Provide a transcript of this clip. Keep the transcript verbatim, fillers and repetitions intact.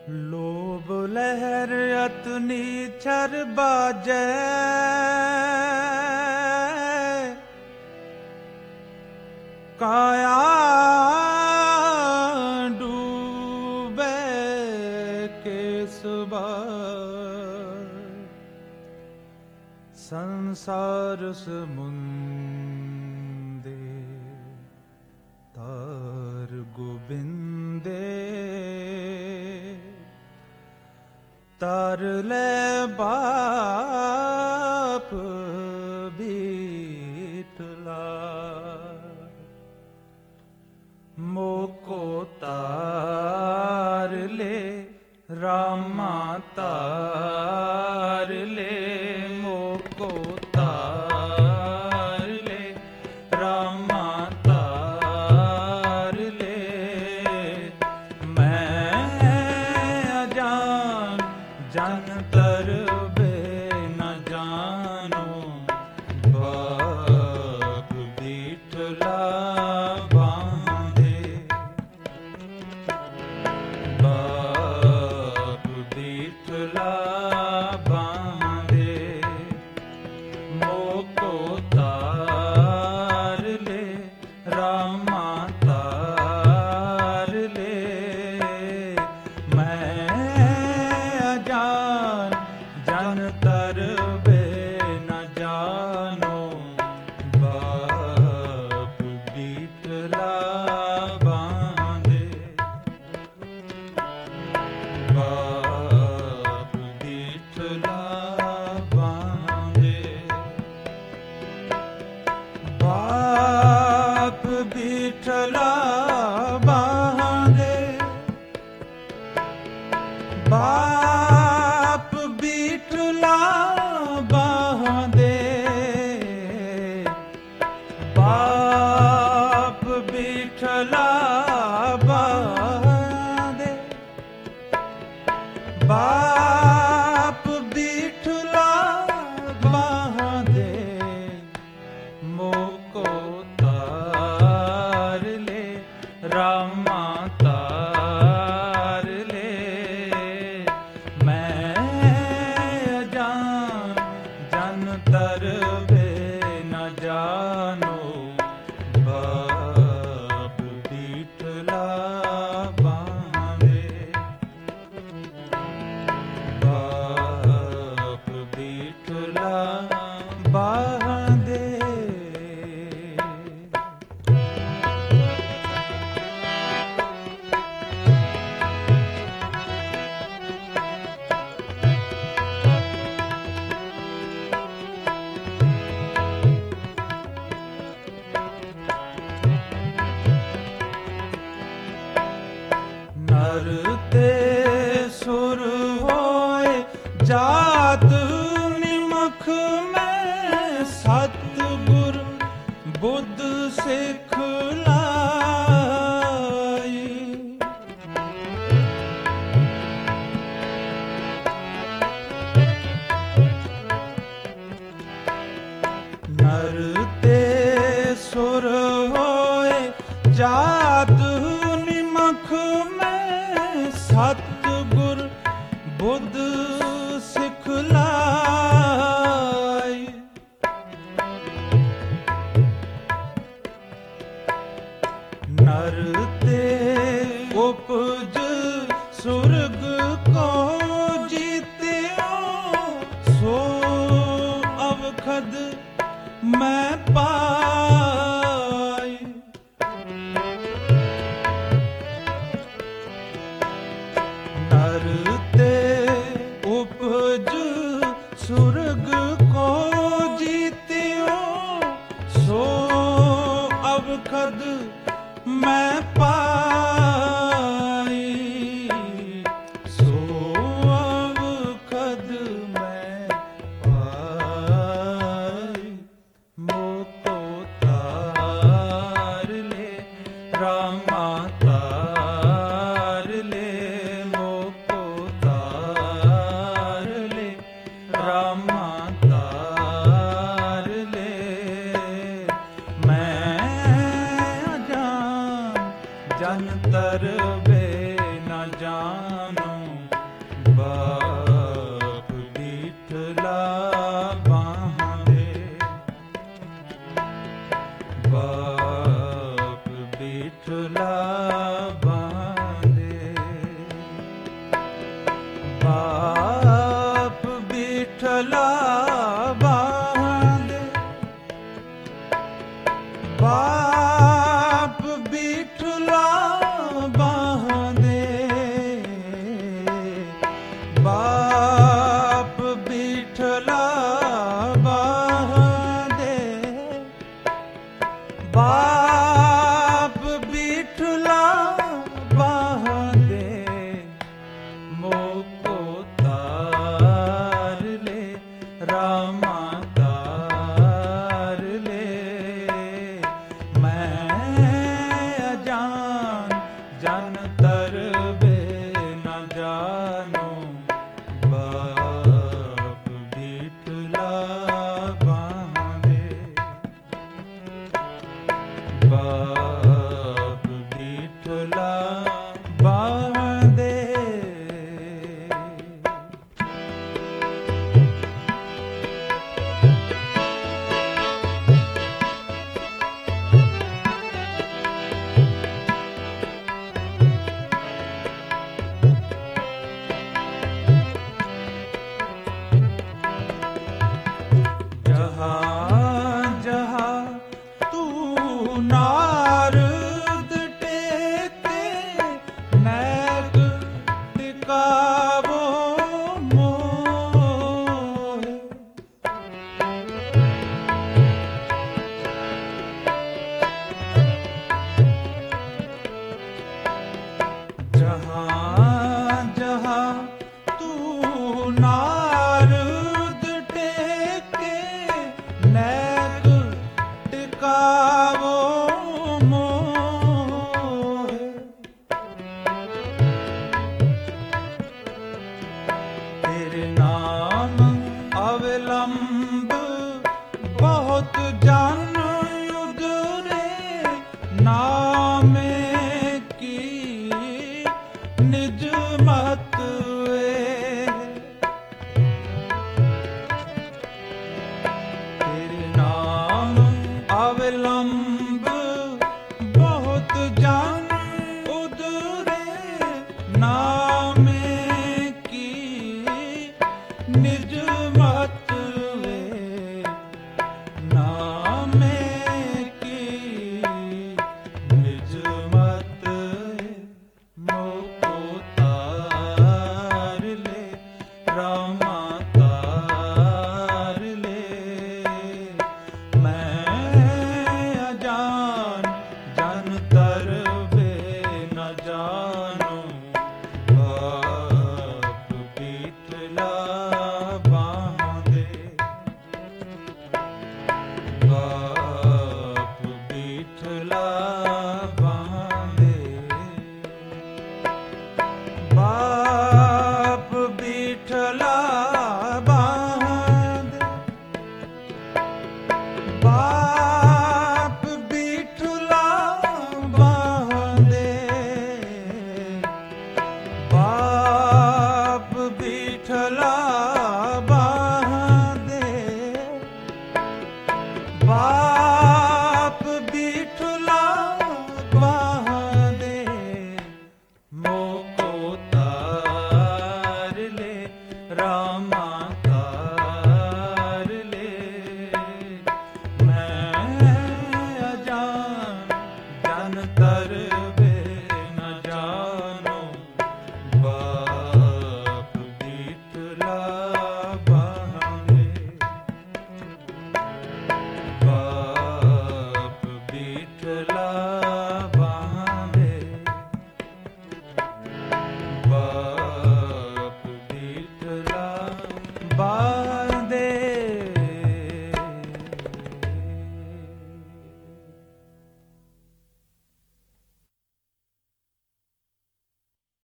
ਲੋਭ ਲਹਿਰ ਅਤਨੀ ਛਰ ਬਾਜੈ, ਕਾਇਆ ਡੂਬੈ ਕੇਸਬਾਰ। ਸੰਸਾਰ ਸਮੁੰਦੇ ਤਾਰ ਗੋਬਿੰਦੇ, ਤਰ ਲੈ ਬਾਪ ਬੀਠਲਾ। ਮੋਕੋ ਤਾਰ ਲੈ ਰਾਮਾ ਤਾਰ ਲੈ, ਮੋਕੋ ਤਾਰ ਲੈ ਰਾਮਾ ਤਾਰ ਲੈ। ਮੈਂ ਅਜਾਨ ਜਨ ਤਰਬੇ ਨ ਜਾਨੋ, ਬਾਪ ਬੀਠਲਾ ਬਾਂਧੇ, ਬਾਪ ਬੀਠਲਾ ਬਾਂਧੇ। ਮੋਕੋ ਤਾਰ ਲੈ ਰਾਮਾ ਤਾਰ ਲੈ। ਮੈਂ ਅਜਾਨ ਜਨ ਤਰਬੇ ਨ ਜਾਨੋ, ਬਾਪ ਬੀਠਲਾ ਬਾਂਧੇ, ਬਾਪ ਬੀਠਲਾ ਬਾਂਧੇ। ਬਾਪ ਬੀਠਲਾ ਬਾਂਧੇ, ਬਾਪ ਬੀਠਲਾ ਬਾਂਧੇ, ਬਾਪ ਬੀਠਲਾ ਬਾਂਧੇ, ਬਾਪ ਬੀਠਲਾ ਬਾਂਧੇ। ਮੋਕੋ ਤਾਰ ਲੈ ਰਾਮਾ ਤਾਰ ਲੈ। ਮੈਂ ਅਜਾਨ ਜਨ ਤਰਬੇ ਨ ਜਾਨੋ, ਬਾਪ ਬੀਠਲਾ ਬਾਂਧੇ, ਬਾਪ ਬੀਠਲਾ ਬਾਂਧੇ। ਨਰ ਤੇ ਸੁਰ ਹੋਏ ਜਾਤ ਨਿਮਖ ਮੈਂ, ਸਤਿਗੁਰ ਬੁੱਧ ਸਿੱਖ ਲਾਈ। ਨਰ ਤੇ ਸੁਰ ਹੋਏ ਜਾਤ ਨਿਮਖ ਮੈਂ, ਸਤਿਗੁਰ ਬੁੱਧ ਸਿੱਖ ਲਾਈ। ਨਰ ਤੇ ਉਪਜ ਸੁਰਗ ਕੋ ਜੀਤਿਓ, ਸੋ ਅਵਖਦ ਮੈਂ ਪਾਈ। ਨਰ ਤੇ ਉਪਜ ਸੁਰਗ ਕੋ ਜੀਤਿਓ, ਸੋ ਅਵਖਦ ਮੈਂ ਪਾਈ, ਸੋ ਅਵਖਦ ਮੈਂ ਪਾਈ। ਮੋਕੋ ਤਾਰ ਲੈ ਰਾਮਾ ਤਾਰ ਲੈ, ਮੋਕੋ ਤਾਰ ਲੈ ਰਾਮਾ ਤਾਰ ਲੈ। ਮੈਂ ਅਜਾਨ ਜਨ ਤਰਬੇ ਨ ਜਾਨੋ, बाप विठला बांधे, बाप विठला बांधे, बाप विठला बांधे, बाप विठला बांधे, बाप विठला बांधे, बाप विठला बांधे, मोको तार ले रामा तार ले, मैं अजान जन तरबे न जानो, बाप विठला बांधे, बाप विठला बांधे। जहाँ जहाँ तू नारद टेके, नैक टिकावो मोहे, जहाँ जहाँ तू नारद टेके, नैक टिकावो मोहे, तेरे नाम अवलंब बहुत जन उदरे, नामे की निज मत वे, तेरे नाम अवलंब बहुत जन उदरे, नामे की निज मत वे, नामे की निज मत वे, मोको तार ले रामा तार ले, मैं अजान जन तर